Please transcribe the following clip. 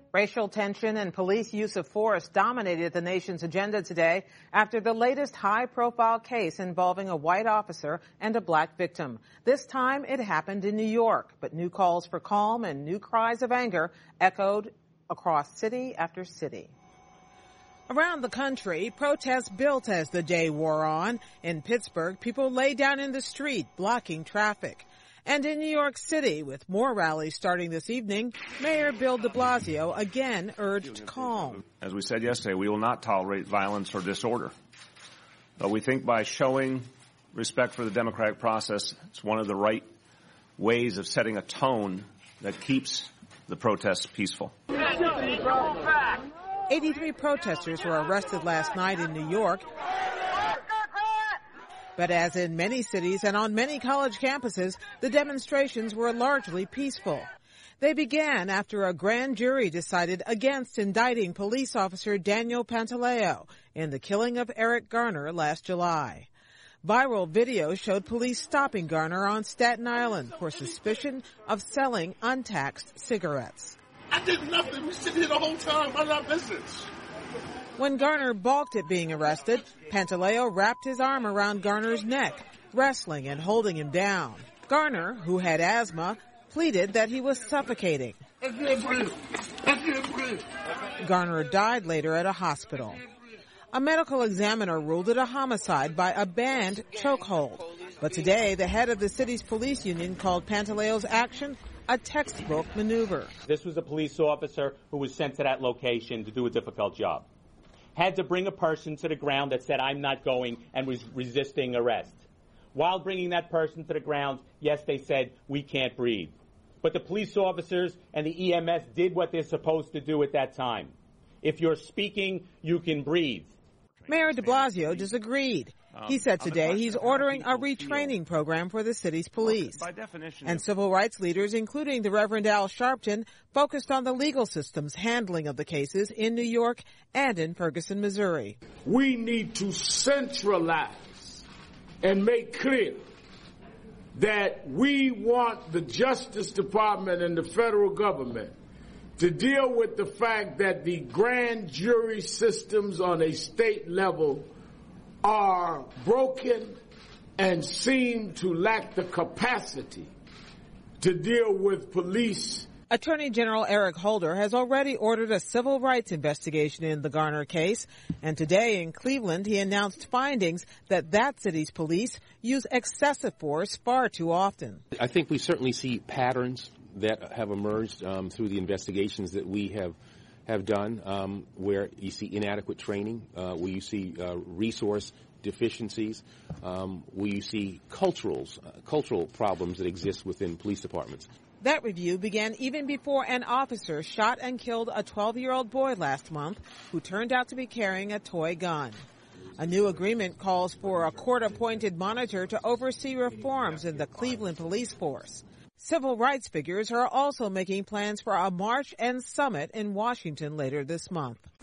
Racial tension and police use of force dominated the nation's agenda today after the latest high-profile case involving a white officer and a black victim. This time it happened in New York, but new calls for calm and new cries of anger echoed across city after city. Around the country, protests built as the day wore on. In Pittsburgh, people lay down in the street, blocking traffic. And in New York City, with more rallies starting this evening, Mayor Bill de Blasio again urged calm. As we said yesterday, we will not tolerate violence or disorder. But we think by showing respect for the democratic process, it's one of the right ways of setting a tone that keeps the protests peaceful. 83 protesters were arrested last night in New York. But as in many cities and on many college campuses, the demonstrations were largely peaceful. They began after a grand jury decided against indicting police officer Daniel Pantaleo in the killing of Eric Garner last July. Viral video showed police stopping Garner on Staten Island for suspicion of selling untaxed cigarettes. I did nothing. We sit here the whole time. I'm not business. When Garner balked at being arrested, Pantaleo wrapped his arm around Garner's neck, wrestling and holding him down. Garner, who had asthma, pleaded that he was suffocating. I can't breathe. I can't breathe. Garner died later at a hospital. A medical examiner ruled it a homicide by a banned chokehold. But today, the head of the city's police union called Pantaleo's action a textbook maneuver. This was a police officer who was sent to that location to do a difficult job. Had to bring a person to the ground that said, I'm not going, and was resisting arrest. While bringing that person to the ground, yes, they said, we can't breathe. But the police officers and the EMS did what they're supposed to do at that time. If you're speaking, you can breathe. Mayor de Blasio disagreed. He said today he's ordering a retraining program for the city's police. And civil rights leaders, including the Reverend Al Sharpton, focused on the legal system's handling of the cases in New York and in Ferguson, Missouri. We need to centralize and make clear that we want the Justice Department and the federal government to deal with the fact that the grand jury systems on a state level are broken and seem to lack the capacity to deal with police. Attorney General Eric Holder has already ordered a civil rights investigation in the Garner case. And today in Cleveland, he announced findings that city's police use excessive force far too often. I think we certainly see patterns that have emerged through the investigations that we have done, where you see inadequate training, where you see resource deficiencies, where you see cultural problems that exist within police departments. That review began even before an officer shot and killed a 12-year-old boy last month who turned out to be carrying a toy gun. A new agreement calls for a court-appointed monitor to oversee reforms in the Cleveland police force. Civil rights figures are also making plans for a march and summit in Washington later this month.